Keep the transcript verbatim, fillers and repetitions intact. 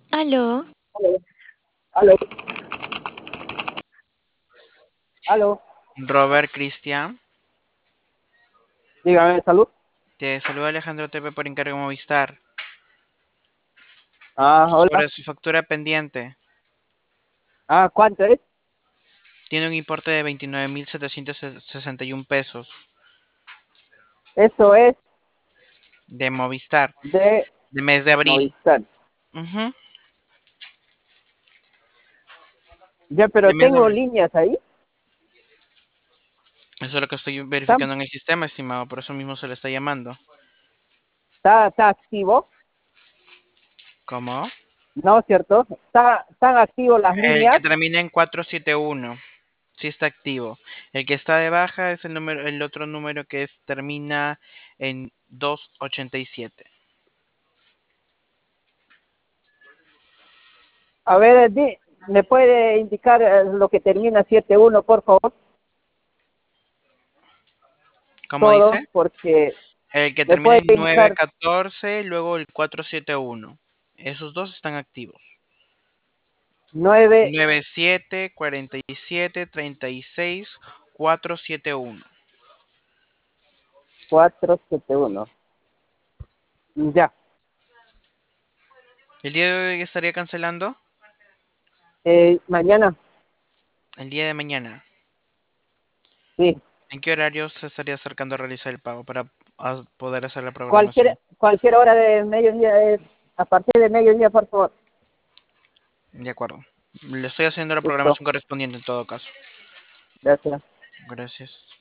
Aló, Aló, aló, aló. Robert Cristian, Dígame, salud. te saluda Alejandro Tepe por encargo Movistar. Ah, hola. Sobre su factura pendiente, Ah, ¿cuánto es? tiene un importe de veintinueve mil setecientos sesenta y uno pesos Eso es de Movistar, de de mes de abril. Movistar. Ujú, Ya, de pero mes de tengo abril. líneas ahí. Eso es lo que estoy ¿Está, verificando en el sistema, estimado, por eso mismo se le está llamando. está, está activo? ¿Cómo? ¿No es cierto? ¿Está, ¿Están activos las El que líneas? termina en cuatrocientos setenta y uno, sí está activo. El que está de baja es el número, el otro número que es- termina en doscientos ochenta y siete. A ver, di- ¿me puede indicar eh, lo que termina siete uno, por favor? ¿Cómo Todo, dice? porque El que me termina puede en indicar nueve catorce, luego el cuatrocientos setenta y uno. Esos dos están activos. nueve nueve siete, cuarenta y siete, treinta y seis, cuatrocientos setenta y uno. cuatro siete uno. Ya. ¿El día de hoy estaría cancelando? Eh, mañana, El día de mañana. sí. ¿En qué horario se estaría acercando a realizar el pago para ah, poder hacer la programación? Cualquier, cualquier hora de mediodía, eh, a partir de mediodía, por favor. De acuerdo. Le estoy haciendo la Listo. programación correspondiente en todo caso. Gracias. Gracias.